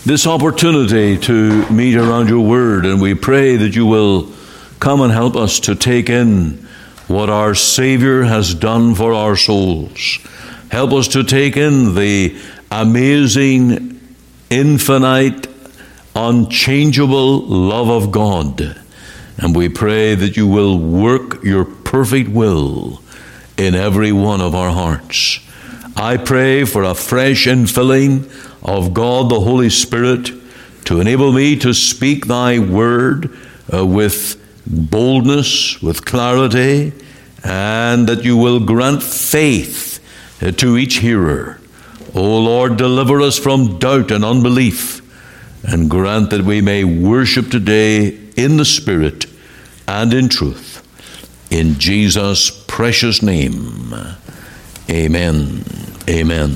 this opportunity to meet around your word, and we pray that you will come and help us to take in what our Savior has done for our souls. Help us to take in the amazing, infinite, unchangeable love of God. And we pray that you will work your perfect will in every one of our hearts. I pray for a fresh infilling of God the Holy Spirit to enable me to speak thy word with boldness, with clarity, and that you will grant faith to each hearer. O Lord, deliver us from doubt and unbelief, and grant that we may worship today in the Spirit and in truth. In Jesus' precious name, amen. Amen.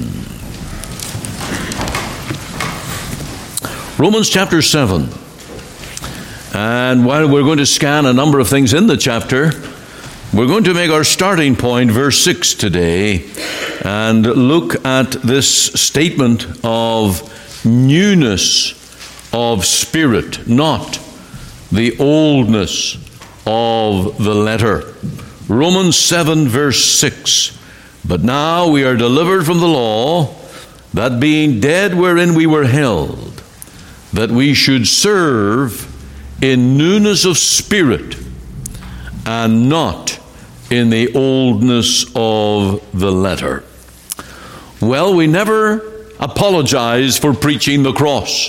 Romans chapter 7. And while we're going to scan a number of things in the chapter, we're going to make our starting point, verse 6 today, and look at this statement of newness of spirit, not the oldness of the letter. Romans 7, verse 6. But now we are delivered from the law, that being dead wherein we were held, that we should serve in newness of spirit, and not in the oldness of the letter. Well, we never apologize for preaching the cross,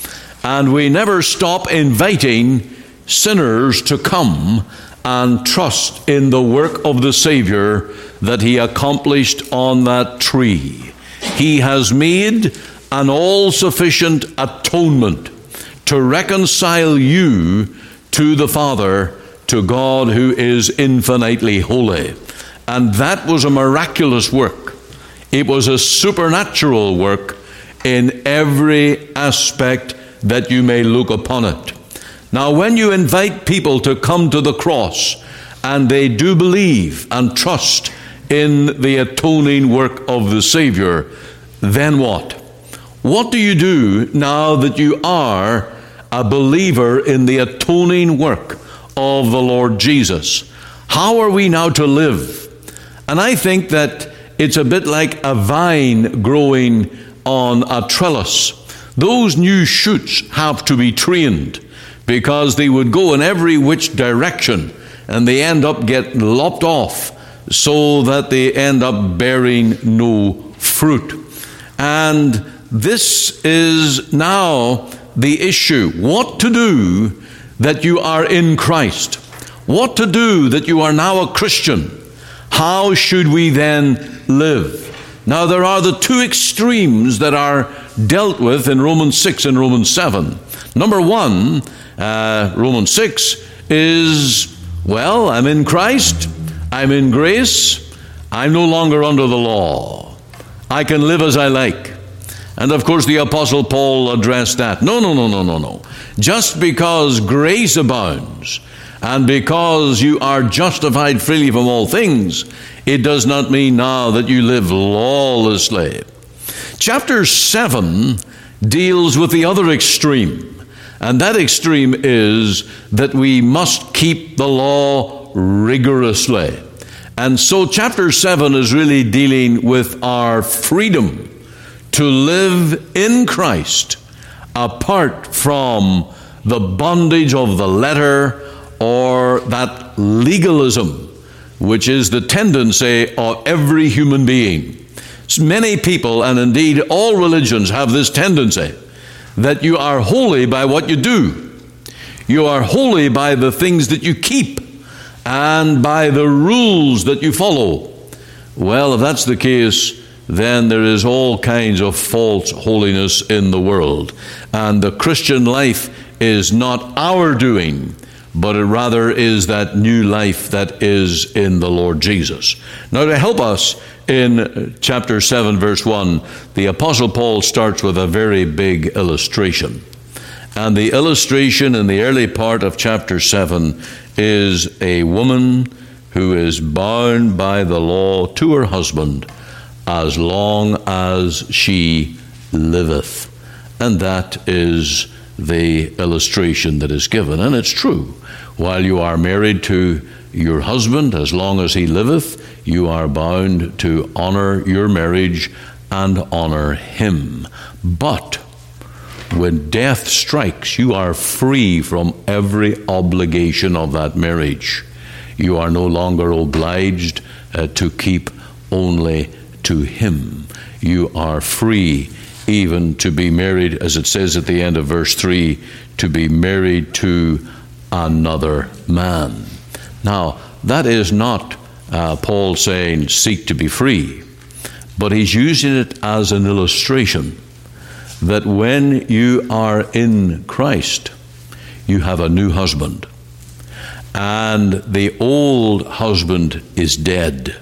and we never stop inviting sinners to come and trust in the work of the Savior that he accomplished on that tree. He has made an all-sufficient atonement to reconcile you to the Father, to God who is infinitely holy. And that was a miraculous work. It was a supernatural work in every aspect that you may look upon it. Now, when you invite people to come to the cross, and they do believe and trust in the atoning work of the Savior, then what? What do you do now that you are a believer in the atoning work of the Lord Jesus? How are we now to live? And I think that it's a bit like a vine growing on a trellis. Those new shoots have to be trained, because they would go in every which direction, and they end up getting lopped off, so that they end up bearing no fruit. And this is now the issue. What to do that you are in Christ? What to do that you are now a Christian? How should we then live? Now, there are the two extremes that are dealt with in Romans 6 and Romans 7. Number one, Romans 6 is, well, I'm in Christ, I'm in grace, I'm no longer under the law. I can live as I like. And of course the Apostle Paul addressed that. No. Just because grace abounds, and because you are justified freely from all things, it does not mean now that you live lawlessly. Chapter 7 deals with the other extreme. And that extreme is that we must keep the law rigorously. And so chapter 7 is really dealing with our freedom to live in Christ apart from the bondage of the letter, or that legalism, which is the tendency of every human being. Many people, and indeed all religions, have this tendency that you are holy by what you do. You are holy by the things that you keep and by the rules that you follow. Well, if that's the case, then there is all kinds of false holiness in the world. And the Christian life is not our doing, but it rather is that new life that is in the Lord Jesus. Now, to help us in chapter 7, verse 1, the Apostle Paul starts with a very big illustration. And the illustration in the early part of chapter 7 is a woman who is bound by the law to her husband as long as she liveth. And that is the illustration that is given. And it's true. While you are married to your husband, as long as he liveth, you are bound to honor your marriage and honor him. But when death strikes, you are free from every obligation of that marriage. You are no longer obliged to keep only to him. You are free even to be married, as it says at the end of verse 3, to be married to another man. Now, that is not Paul saying seek to be free, but he's using it as an illustration that when you are in Christ, you have a new husband, and the old husband is dead.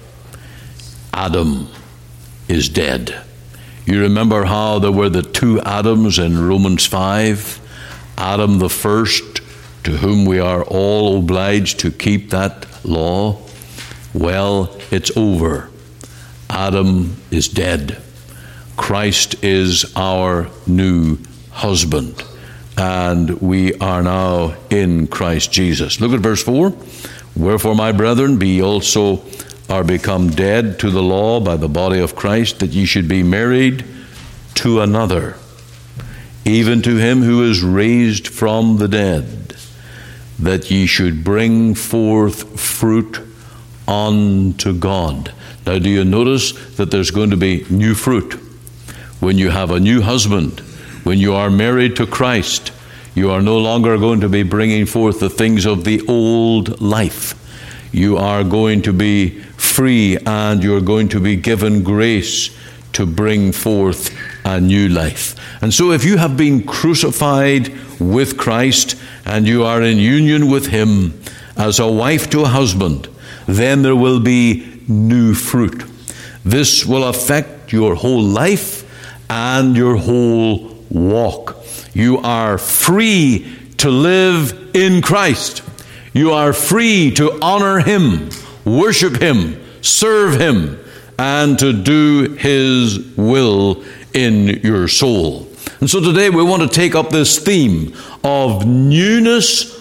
Adam is dead. You remember how there were the two Adams in Romans 5? Adam the first, to whom we are all obliged to keep that law. Well, it's over. Adam is dead. Christ is our new husband, and we are now in Christ Jesus. Look at verse 4. Wherefore, my brethren, be ye also are become dead to the law by the body of Christ, that ye should be married to another, even to him who is raised from the dead, that ye should bring forth fruit unto God. Now, do you notice that there's going to be new fruit? When you have a new husband, when you are married to Christ, you are no longer going to be bringing forth the things of the old life. You are going to be free, and you're going to be given grace to bring forth a new life. And so if you have been crucified with Christ and you are in union with him as a wife to a husband, then there will be new fruit. This will affect your whole life and your whole walk. You are free to live in Christ. You are free to honor him, worship him, serve him, and to do his will in your soul. And so today we want to take up this theme of newness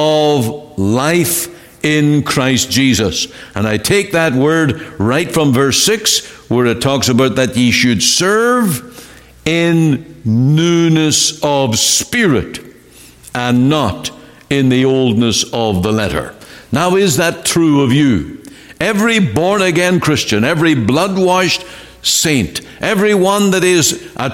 of life in Christ Jesus. And I take that word right from verse 6, where it talks about that ye should serve in newness of spirit and not in the oldness of the letter. Now, is that true of you? Every born-again Christian, every blood-washed saint, everyone that is a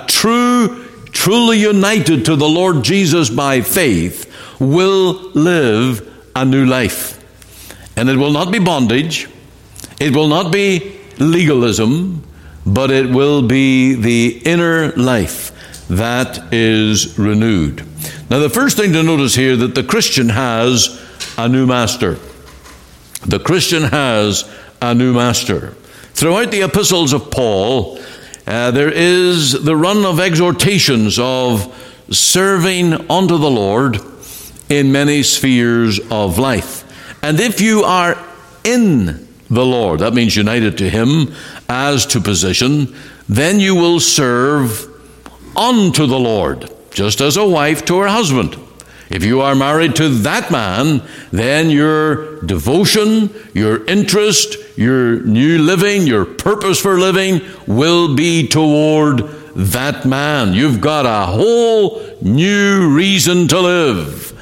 truly united to the Lord Jesus by faith will live a new life. And it will not be bondage, it will not be legalism, but it will be the inner life that is renewed. Now, the first thing to notice here, that the Christian has a new master. The Christian has a new master. Throughout the epistles of Paul, there is the run of exhortations of serving unto the Lord in many spheres of life. And if you are in the Lord, that means united to him as to position, then you will serve unto the Lord, just as a wife to her husband. If you are married to that man, then your devotion, your interest, your new living, your purpose for living will be toward that man. You've got a whole new reason to live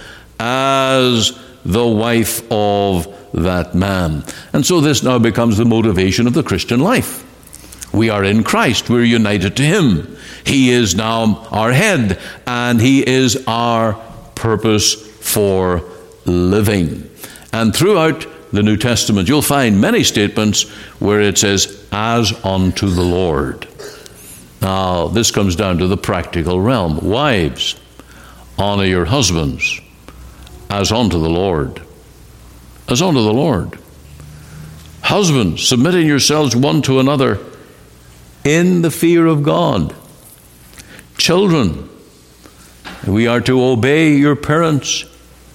as the wife of that man. And so this now becomes the motivation of the Christian life. We are in Christ. We're united to him. He is now our head, and he is our purpose for living. And throughout the New Testament, you'll find many statements where it says, as unto the Lord. Now, this comes down to the practical realm. Wives, honor your husbands as unto the Lord. As unto the Lord. Husbands, submitting yourselves one to another in the fear of God. Children, we are to obey your parents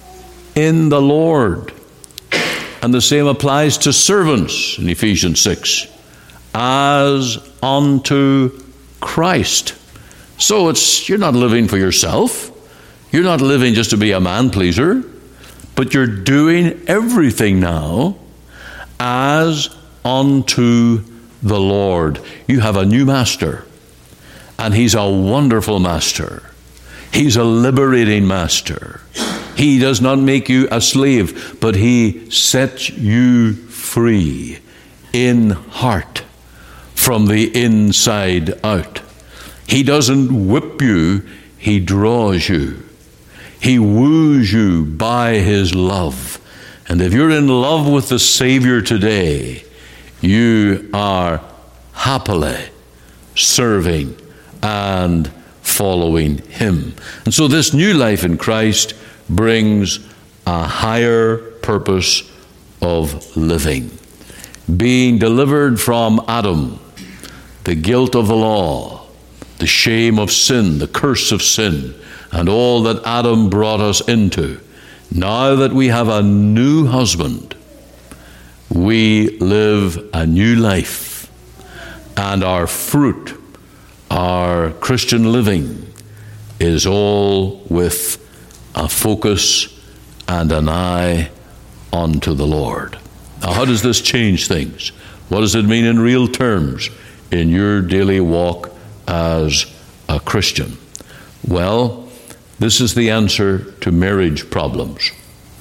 in the Lord. And the same applies to servants in Ephesians 6. As unto Christ. So you're not living for yourself. You're not living just to be a man pleaser, but you're doing everything now as unto the Lord. You have a new master, and he's a wonderful master. He's a liberating master. He does not make you a slave, but he sets you free in heart from the inside out. He doesn't whip you, he draws you. He woos you by his love. And if you're in love with the Savior today, you are happily serving and following him. And so this new life in Christ brings a higher purpose of living. Being delivered from Adam, the guilt of the law, the shame of sin, the curse of sin, and all that Adam brought us into. Now that we have a new husband, we live a new life, and our fruit, our Christian living, is all with a focus and an eye unto the Lord. Now, how does this change things? What does it mean in real terms in your daily walk as a Christian? Well, this is the answer to marriage problems.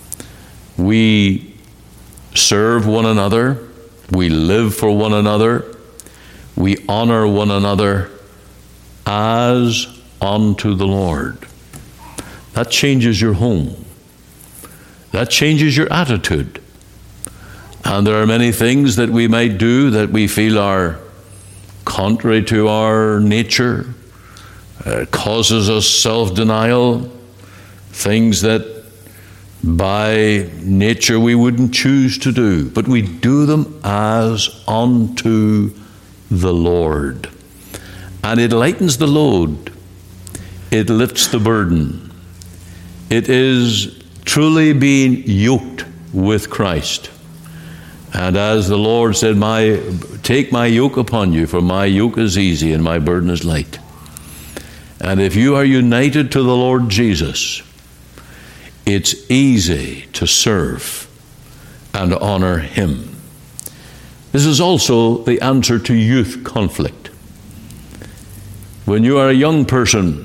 We serve one another, we live for one another, we honor one another as unto the Lord. That changes your home. That changes your attitude. And there are many things that we might do that we feel are contrary to our nature, causes us self-denial, things that by nature we wouldn't choose to do, but we do them as unto the Lord. And it lightens the load. It lifts the burden. It is truly being yoked with Christ. And as the Lord said, take my yoke upon you, for my yoke is easy and my burden is light. And if you are united to the Lord Jesus, it's easy to serve and honor him. This is also the answer to youth conflict. When you are a young person,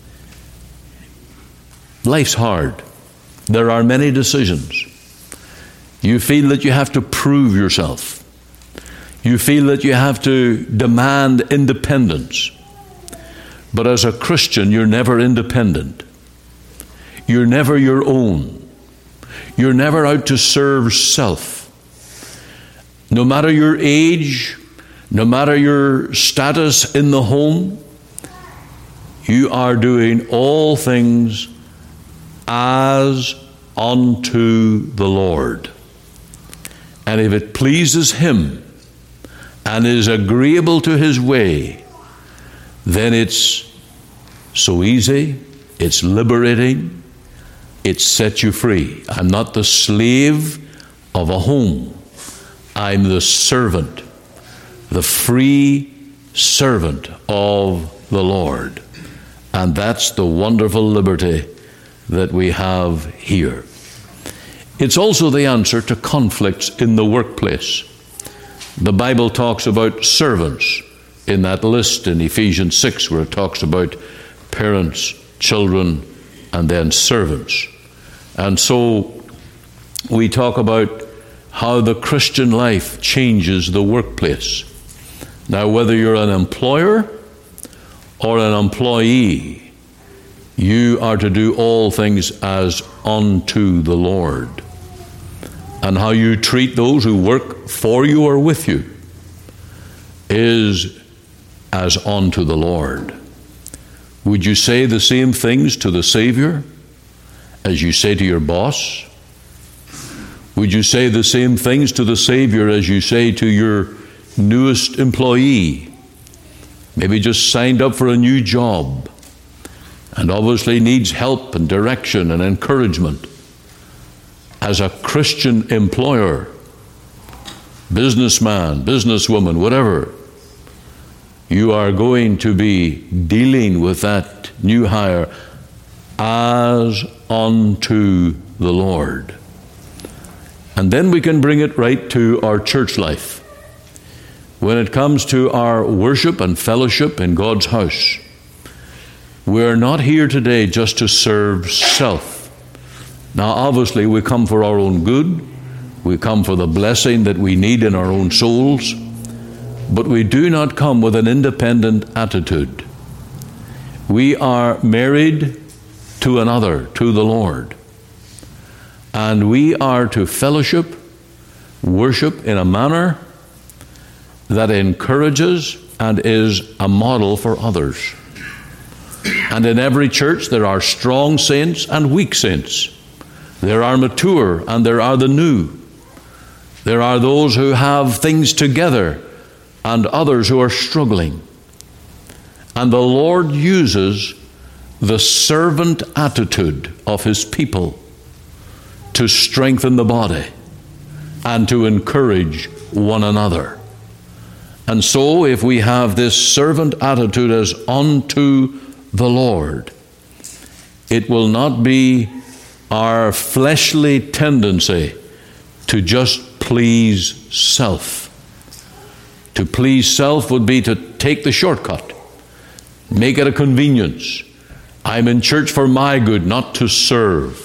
life's hard. There are many decisions. You feel that you have to prove yourself. You feel that you have to demand independence. But as a Christian, you're never independent. You're never your own. You're never out to serve self. No matter your age, no matter your status in the home, you are doing all things as unto the Lord. And if it pleases him and is agreeable to his way, then it's so easy, it's liberating, it sets you free. I'm not the slave of a home. I'm the servant, the free servant of the Lord. And that's the wonderful liberty that we have here. It's also the answer to conflicts in the workplace. The Bible talks about servants in that list in Ephesians 6, where it talks about parents, children, and then servants. And so we talk about how the Christian life changes the workplace. Now, whether you're an employer or an employee, you are to do all things as unto the Lord. And how you treat those who work for you or with you is as unto the Lord. Would you say the same things to the Savior as you say to your boss? Would you say the same things to the Savior as you say to your newest employee? Maybe just signed up for a new job and obviously needs help and direction and encouragement. As a Christian employer, businessman, businesswoman, whatever, you are going to be dealing with that new hire as unto the Lord. And then we can bring it right to our church life. When it comes to our worship and fellowship in God's house, we're not here today just to serve self. Now, obviously, we come for our own good. We come for the blessing that we need in our own souls. But we do not come with an independent attitude. We are married to another, to the Lord. And we are to fellowship, worship in a manner that encourages and is a model for others. And in every church there are strong saints and weak saints. There are mature and there are the new. There are those who have things together and others who are struggling. And the Lord uses the servant attitude of His people to strengthen the body and to encourage one another. And so if we have this servant attitude as unto the Lord, it will not be our fleshly tendency to just please self. To please self would be to take the shortcut, make it a convenience. I'm in church for my good, not to serve.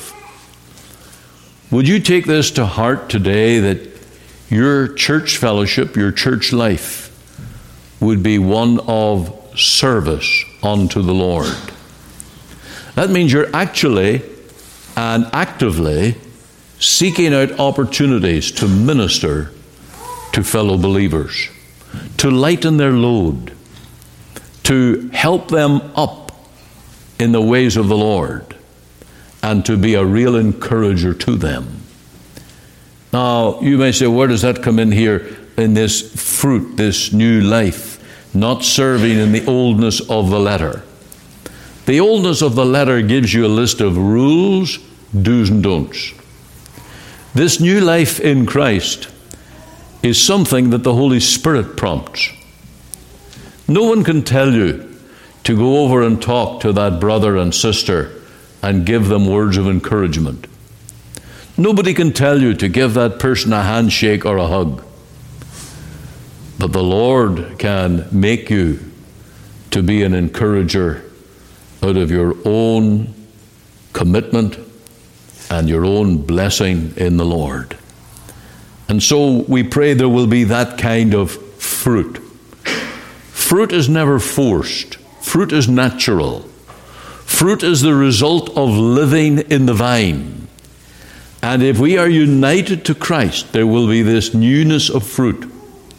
Would you take this to heart today, that your church fellowship, your church life, would be one of service unto the Lord? That means you're actually and actively seeking out opportunities to minister to fellow believers, to lighten their load, to help them up in the ways of the Lord, and to be a real encourager to them. Now, you may say, where does that come in here in this fruit, this new life, not serving in the oldness of the letter? The oldness of the letter gives you a list of rules, do's and don'ts. This new life in Christ is something that the Holy Spirit prompts. No one can tell you to go over and talk to that brother and sister and give them words of encouragement. Nobody can tell you to give that person a handshake or a hug. But the Lord can make you to be an encourager out of your own commitment and your own blessing in the Lord. And so we pray there will be that kind of fruit. Fruit is never forced. Fruit is natural. Fruit is the result of living in the vine. And if we are united to Christ, there will be this newness of fruit.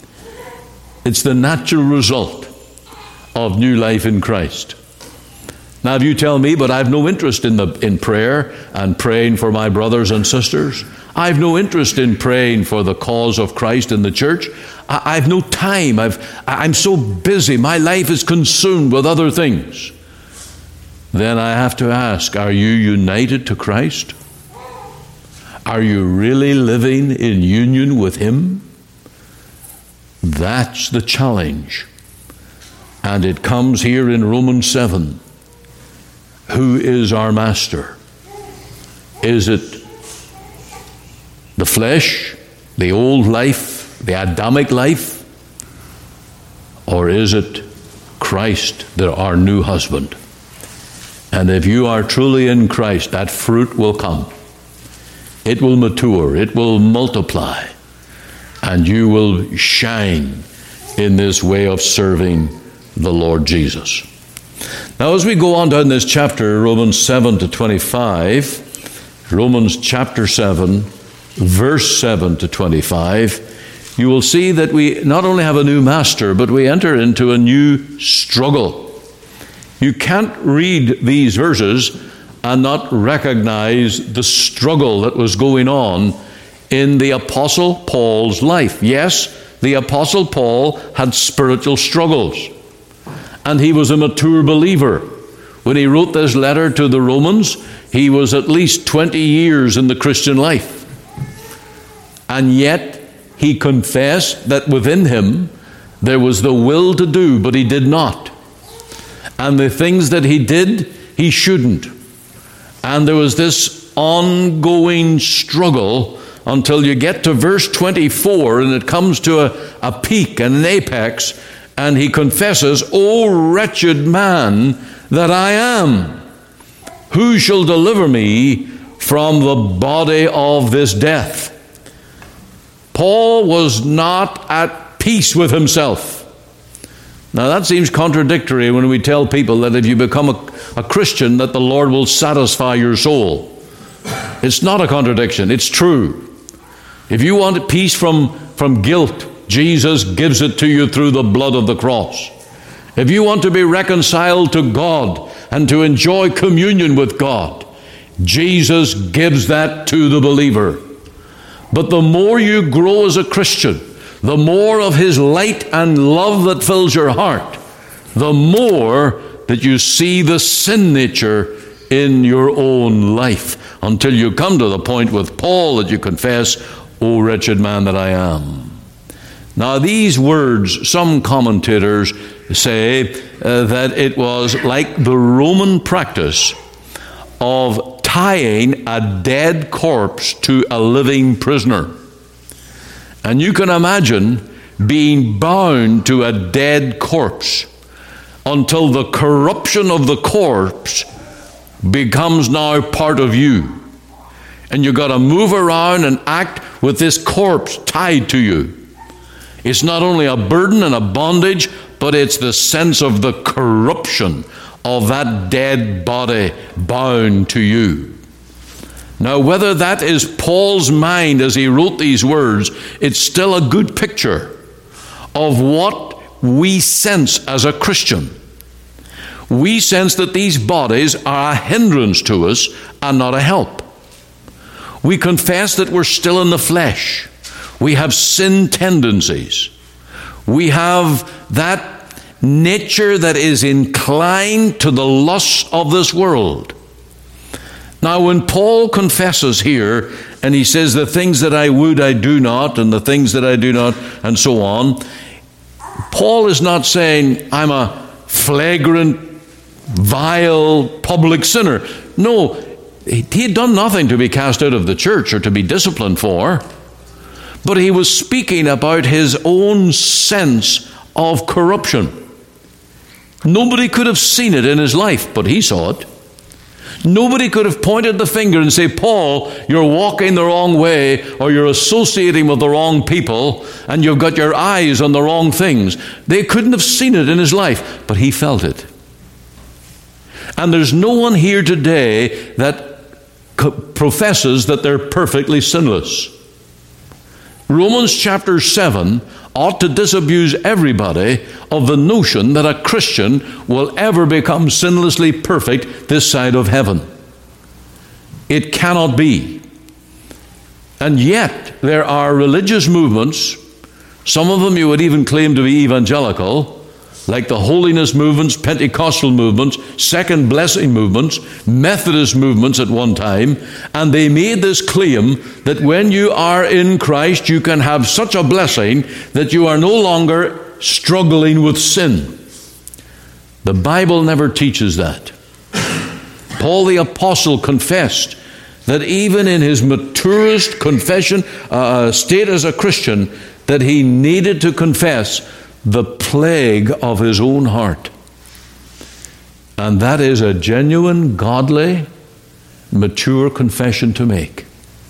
It's the natural result of new life in Christ. Now, if you tell me, but I've no interest in prayer and praying for my brothers and sisters, I've no interest in praying for the cause of Christ in the church, I've no time, I'm so busy, my life is consumed with other things, then I have to ask, are you united to Christ? Are you really living in union with Him? That's the challenge. And it comes here in Romans 7. Who is our master? Is it the flesh, the old life, the Adamic life? Or is it Christ, our new husband? And if you are truly in Christ, that fruit will come. It will mature, it will multiply, and you will shine in this way of serving the Lord Jesus. Now, as we go on down this chapter, Romans 7 to 25, Romans chapter 7, verse 7 to 25, you will see that we not only have a new master, but we enter into a new struggle. You can't read these verses and not recognize the struggle that was going on in the Apostle Paul's life. Yes, the Apostle Paul had spiritual struggles. And he was a mature believer. When he wrote this letter to the Romans, he was at least 20 years in the Christian life. And yet, he confessed that within him, There was the will to do, but he did not. And the things that he did, he shouldn't. And there was this ongoing struggle until you get to verse 24, and it comes to a peak and an apex, and he confesses, "O wretched man that I am, who shall deliver me from the body of this death?" Paul was not at peace with himself. Now that seems contradictory when we tell people that if you become a Christian that the Lord will satisfy your soul. It's not a contradiction, it's true. If you want peace from guilt, Jesus gives it to you through the blood of the cross. If you want to be reconciled to God and to enjoy communion with God, Jesus gives that to the believer. But the more you grow as a Christian, the more of his light and love that fills your heart, the more that you see the sin nature in your own life, until you come to the point with Paul that you confess, "O wretched man that I am." Now these words, some commentators say that it was like the Roman practice of tying a dead corpse to a living prisoner. And you can imagine being bound to a dead corpse until the corruption of the corpse becomes now part of you. And you've got to move around and act with this corpse tied to you. It's not only a burden and a bondage, but it's the sense of the corruption of that dead body bound to you. Now, whether that is Paul's mind as he wrote these words, it's still a good picture of what we sense as a Christian. We sense that these bodies are a hindrance to us and not a help. We confess that we're still in the flesh. We have sin tendencies. We have that nature that is inclined to the lusts of this world. Now, when Paul confesses here, and he says, "The things that I would, I do not, and the things that I do not," and so on, Paul is not saying, "I'm a flagrant, vile, public sinner." No, he had done nothing to be cast out of the church or to be disciplined for. But he was speaking about his own sense of corruption. Nobody could have seen it in his life, but he saw it. Nobody could have pointed the finger and say, "Paul, you're walking the wrong way, or you're associating with the wrong people, and you've got your eyes on the wrong things." They couldn't have seen it in his life, but he felt it. And there's no one here today that professes that they're perfectly sinless. Romans chapter 7 ought to disabuse everybody of the notion that a Christian will ever become sinlessly perfect this side of heaven. It cannot be. And yet there are religious movements, some of them you would even claim to be evangelical, like the holiness movements, Pentecostal movements, second blessing movements, Methodist movements at one time, and they made this claim that when you are in Christ, you can have such a blessing that you are no longer struggling with sin. The Bible never teaches that. Paul the Apostle confessed that even in his maturest confession, state as a Christian, that he needed to confess the plague of his own heart. And that is a genuine, godly, mature confession to make.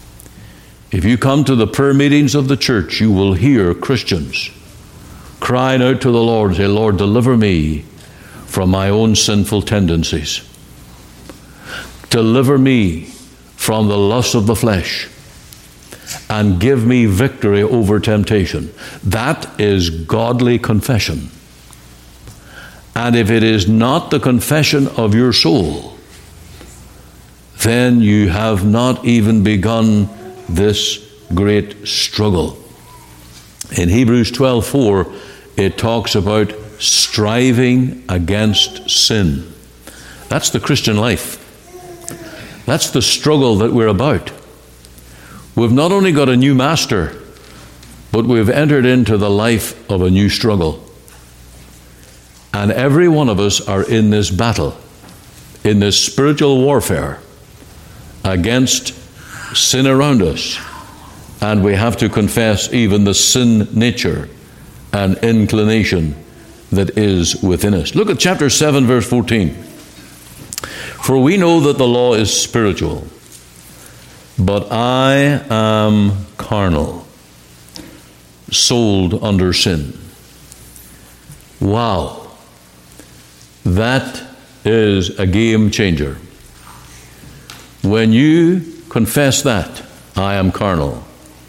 If you come to the prayer meetings of the church, you will hear Christians crying out to the Lord, say, "Lord, deliver me from my own sinful tendencies. Deliver me from the lust of the flesh, and give me victory over temptation." That is godly confession. And if it is not the confession of your soul, then you have not even begun this great struggle. In Hebrews 12:4, it talks about striving against sin. That's the Christian life. That's the struggle that we're about. We've not only got a new master, But we've entered into the life of a new struggle. And every one of us are in this battle, in this spiritual warfare against sin around us. And we have to confess even the sin nature and inclination that is within us. Look at chapter 7, verse 14. For we know that the law is spiritual, but I am carnal, sold under sin. Wow. That is a game changer. When you confess that, I am carnal,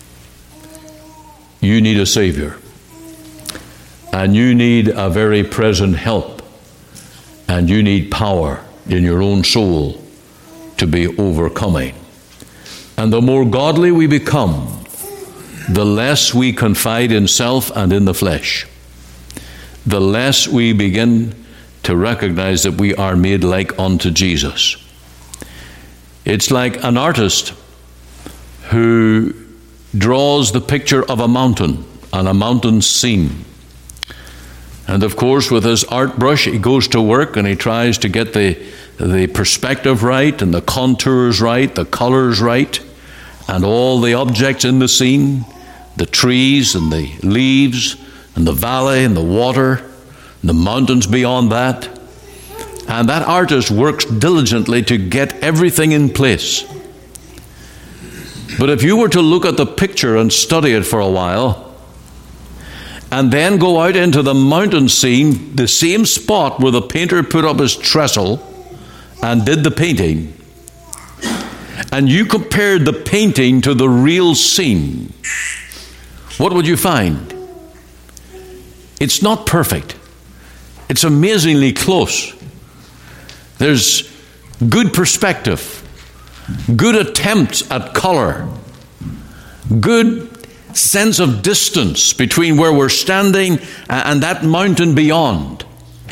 you need a Savior. And you need a very present help. And you need power in your own soul to be overcoming. And the more godly we become, the less we confide in self and in the flesh. The less we begin to recognize that we are made like unto Jesus. It's like an artist who draws the picture of a mountain and a mountain scene. And of course, with his art brush, he goes to work and he tries to get the perspective right and the contours right, the colors right, and all the objects in the scene, the trees and the leaves and the valley and the water and the mountains beyond that. And that artist works diligently to get everything in place. But if you were to look at the picture and study it for a while, and then go out into the mountain scene, the same spot where the painter put up his trestle and did the painting, and you compared the painting to the real scene, what would you find? It's not perfect. It's amazingly close. There's good perspective, good attempts at color, good sense of distance between where we're standing and that mountain beyond.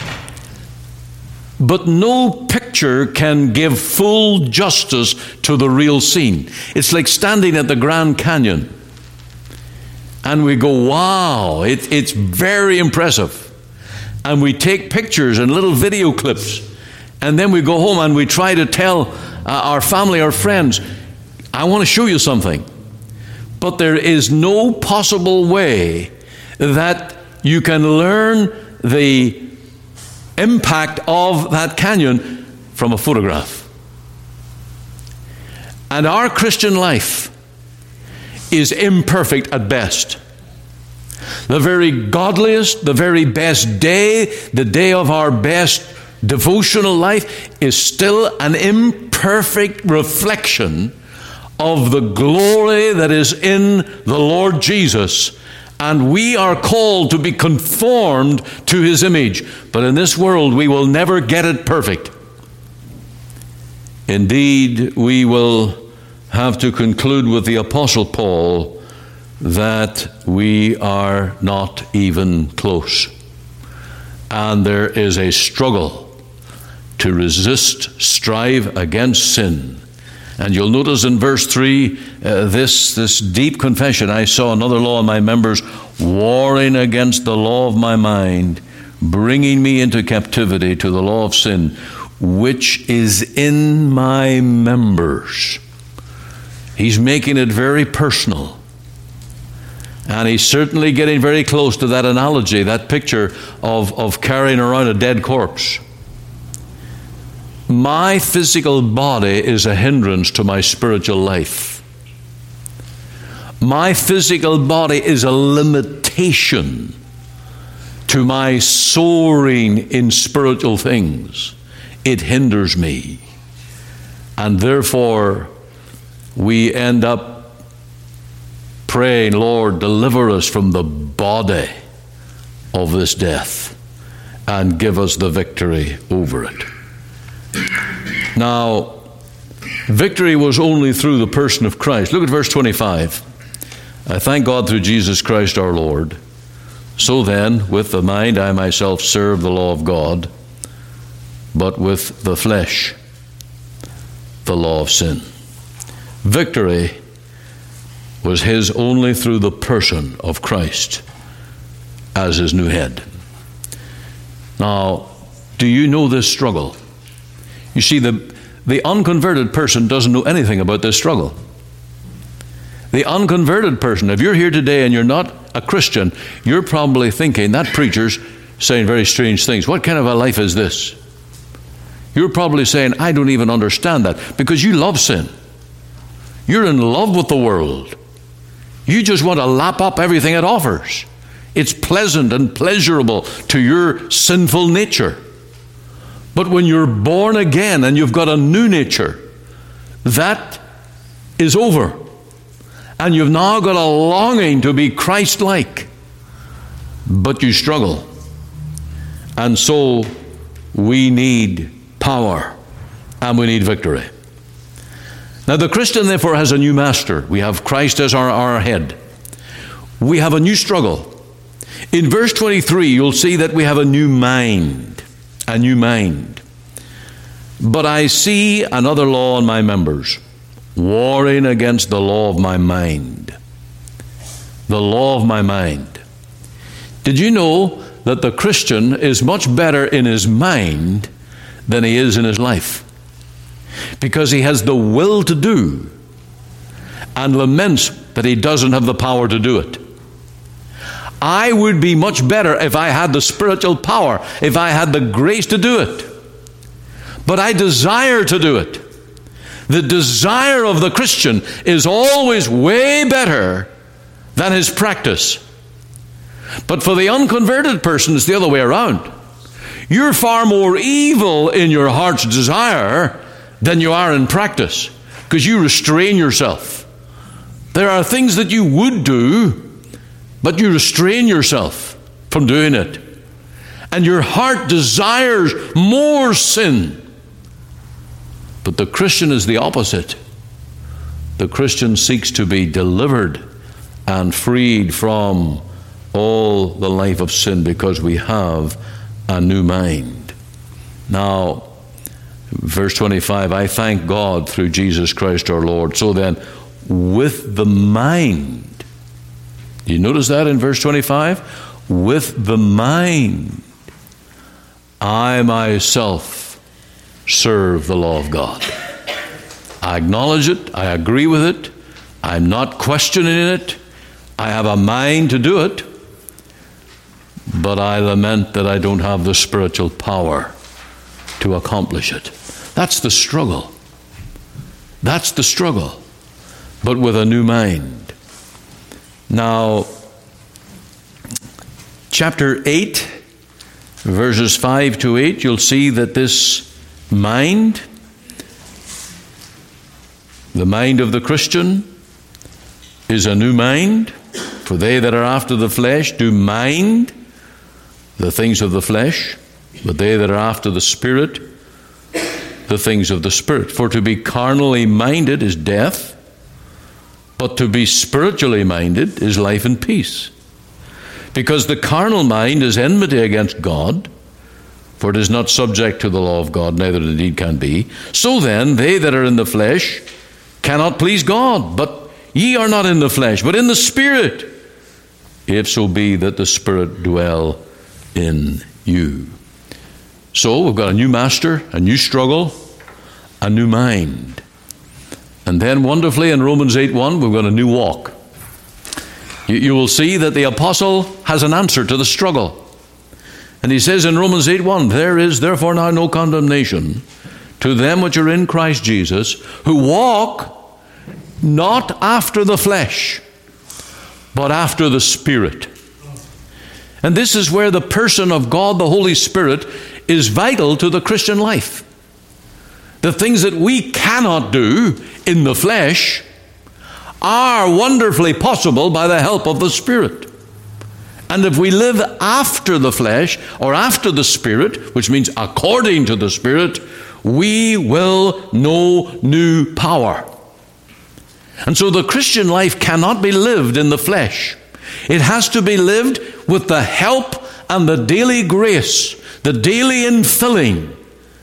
But no picture can give full justice to the real scene. It's like standing at the Grand Canyon and we go, wow, it's very impressive. And we take pictures and little video clips, and then we go home and we try to tell our family or friends, I want to show you something. But there is no possible way that you can learn the impact of that canyon from a photograph. And our Christian life is imperfect at best. The very godliest, the very best day, the day of our best devotional life is still an imperfect reflection of the glory that is in the Lord Jesus. And we are called to be conformed to His image. But in this world, we will never get it perfect. Indeed, we will have to conclude with the Apostle Paul that we are not even close. And there is a struggle to resist, strive against sin. And you'll notice in verse 3, this deep confession, I saw another law in my members, warring against the law of my mind, bringing me into captivity to the law of sin, which is in my members. He's making it very personal. And he's certainly getting very close to that analogy, that picture of carrying around a dead corpse. My physical body is a hindrance to my spiritual life. My physical body is a limitation to my soaring in spiritual things. It hinders me. And therefore, we end up praying, Lord, deliver us from the body of this death and give us the victory over it. Now, victory was only through the person of Christ. Look at verse 25. I thank God through Jesus Christ our Lord. So then, with the mind I myself serve the law of God, but with the flesh, the law of sin. Victory was his only through the person of Christ as his new head. Now, do you know this struggle? You see, the unconverted person doesn't know anything about this struggle. The unconverted person, if you're here today and you're not a Christian, you're probably thinking, that preacher's saying very strange things. What kind of a life is this? You're probably saying, I don't even understand that, because you love sin. You're in love with the world. You just want to lap up everything it offers. It's pleasant and pleasurable to your sinful nature. But when you're born again and you've got a new nature, that is over. And you've now got a longing to be Christ-like. But you struggle. And so we need power and we need victory. Now the Christian therefore has a new master. We have Christ as our head. We have a new struggle. In verse 23 you'll see that we have a new mind. A new mind. But I see another law in my members, warring against the law of my mind. The law of my mind. Did you know that the Christian is much better in his mind than he is in his life? Because he has the will to do and laments that he doesn't have the power to do it. I would be much better if I had the spiritual power, if I had the grace to do it. But I desire to do it. The desire of the Christian is always way better than his practice. But for the unconverted person, it's the other way around. You're far more evil in your heart's desire than you are in practice, because you restrain yourself. There are things that you would do, but you restrain yourself from doing it. And your heart desires more sin. But the Christian is the opposite. The Christian seeks to be delivered and freed from all the life of sin, because we have a new mind. Now, verse 25, I thank God through Jesus Christ our Lord. So then, with the mind, do you notice that in verse 25? With the mind, I myself serve the law of God. I acknowledge it. I agree with it. I'm not questioning it. I have a mind to do it. But I lament that I don't have the spiritual power to accomplish it. That's the struggle. That's the struggle. But with a new mind. Now, chapter 8, verses 5 to 8, you'll see that this mind, the mind of the Christian, is a new mind. For they that are after the flesh do mind the things of the flesh, but they that are after the Spirit, the things of the Spirit. For to be carnally minded is death, but to be spiritually minded is life and peace. Because the carnal mind is enmity against God, for it is not subject to the law of God, neither indeed can be. So then, they that are in the flesh cannot please God. But ye are not in the flesh, but in the Spirit, if so be that the Spirit dwell in you. So we've got a new master, a new struggle, a new mind. And then wonderfully in Romans 8:1, we've got a new walk. You will see that the apostle has an answer to the struggle. And he says in Romans 8:1, there is therefore now no condemnation to them which are in Christ Jesus, who walk not after the flesh, but after the Spirit. And this is where the person of God, the Holy Spirit, is vital to the Christian life. The things that we cannot do in the flesh are wonderfully possible by the help of the Spirit. And if we live after the flesh or after the Spirit, which means according to the Spirit, we will know new power. And so the Christian life cannot be lived in the flesh. It has to be lived with the help and the daily grace, the daily infilling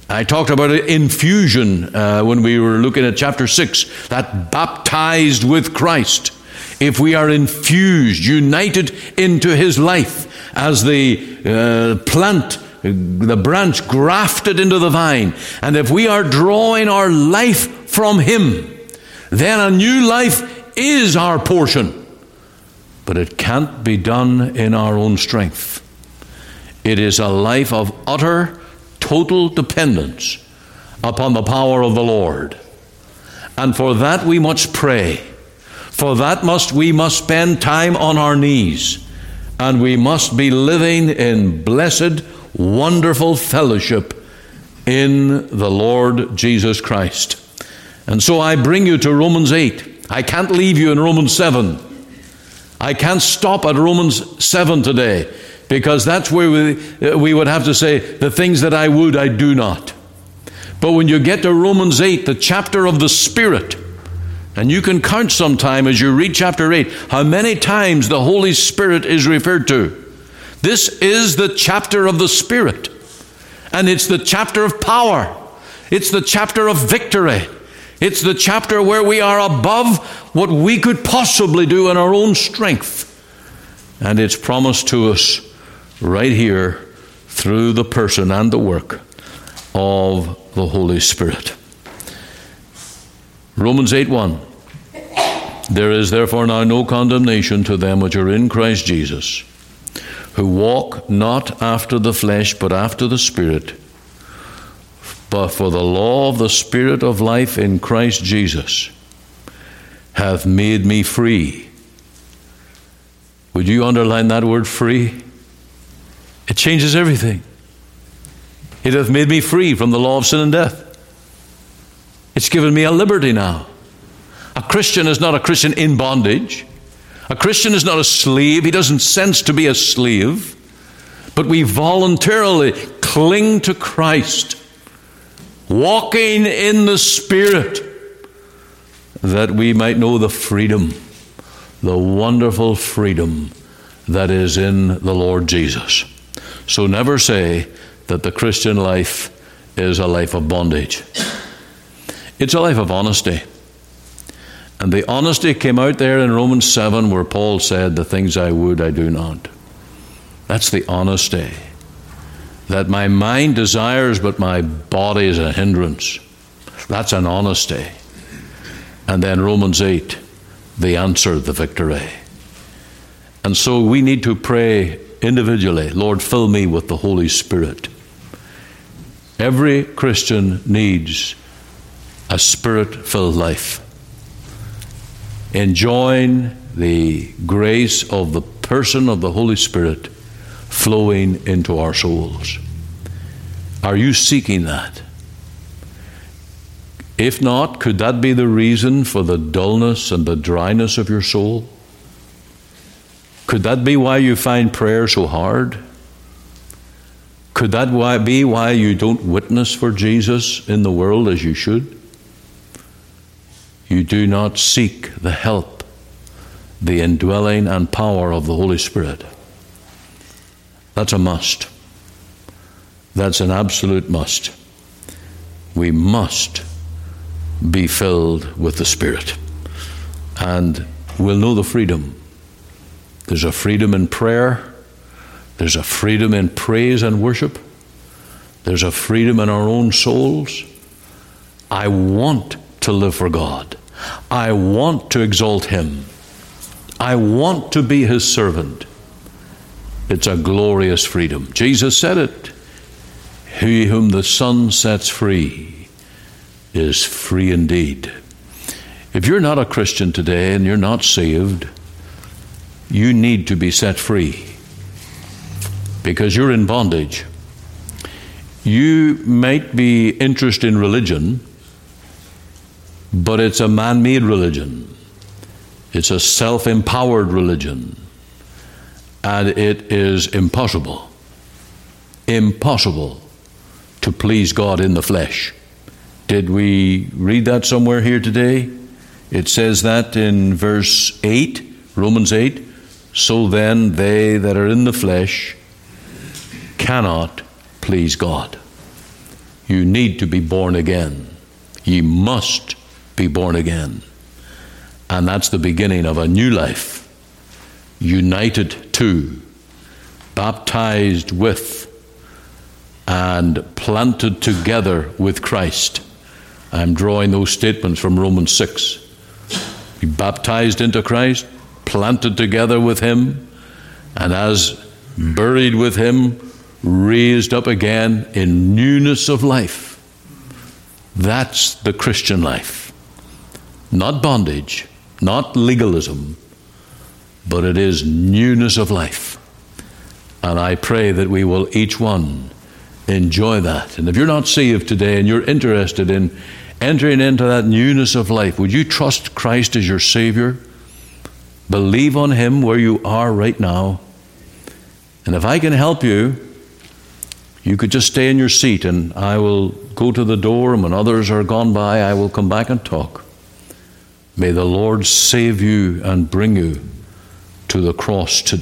I talked about infusion when we were looking at chapter 6, that baptized with Christ. If we are infused, united into his life as the plant, the branch grafted into the vine, and if we are drawing our life from him, then a new life is our portion. But it can't be done in our own strength. It is a life of utter, total dependence upon the power of the Lord. And for that we must pray. For that we must spend time on our knees. And we must be living in blessed, wonderful fellowship in the Lord Jesus Christ. And so I bring you to Romans 8. I can't leave you in Romans 7. I can't stop at Romans 7 today, because that's where we would have to say, the things that I would, I do not. But when you get to Romans 8, the chapter of the Spirit, and you can count sometime as you read chapter 8, how many times the Holy Spirit is referred to. This is the chapter of the Spirit. And it's the chapter of power. It's the chapter of victory. It's the chapter where we are above what we could possibly do in our own strength. And it's promised to us right here through the person and the work of the Holy Spirit. Romans 8:1. There is therefore now no condemnation to them which are in Christ Jesus, who walk not after the flesh, but after the Spirit. But for the law of the Spirit of life in Christ Jesus hath made me free. Would you underline that word, free? It changes everything. It hath made me free from the law of sin and death. It's given me a liberty now. A Christian is not a Christian in bondage. A Christian is not a slave. He doesn't sense to be a slave. But we voluntarily cling to Christ, walking in the Spirit, that we might know the freedom, the wonderful freedom that is in the Lord Jesus. So never say that the Christian life is a life of bondage. It's a life of honesty. And the honesty came out there in Romans 7, where Paul said, the things I would, I do not. That's the honesty. That my mind desires, but my body is a hindrance. That's an honesty. And then Romans 8, the answer, the victory. And so we need to pray individually, Lord, fill me with the Holy Spirit. Every Christian needs a Spirit-filled life, enjoying the grace of the person of the Holy Spirit flowing into our souls. Are you seeking that? If not, could that be the reason for the dullness and the dryness of your soul? Could that be why you find prayer so hard? Could that be why you don't witness for Jesus in the world as you should? You do not seek the help, the indwelling and power of the Holy Spirit. That's a must. That's an absolute must. We must be filled with the Spirit. And we'll know the freedom. There's a freedom in prayer. There's a freedom in praise and worship. There's a freedom in our own souls. I want to live for God. I want to exalt Him. I want to be His servant. It's a glorious freedom. Jesus said it. He whom the Son sets free is free indeed. If you're not a Christian today and you're not saved, you need to be set free, because you're in bondage. You might be interested in religion, but it's a man-made religion. It's a self-empowered religion. And it is impossible to please God in the flesh. Did we read that somewhere here today? It says that in verse 8, Romans 8, so then they that are in the flesh cannot please God. You need to be born again. Ye must be born again. And that's the beginning of a new life. United to, baptized with, and planted together with Christ. I'm drawing those statements from Romans 6. Be baptized into Christ, planted together with Him, and as buried with Him, raised up again in newness of life. That's the Christian life. Not bondage, not legalism, but it is newness of life. And I pray that we will each one enjoy that. And if you're not saved today and you're interested in entering into that newness of life, would you trust Christ as your Savior? Believe on Him where you are right now. And if I can help you, you could just stay in your seat and I will go to the door, and when others are gone by, I will come back and talk. May the Lord save you and bring you to the cross today.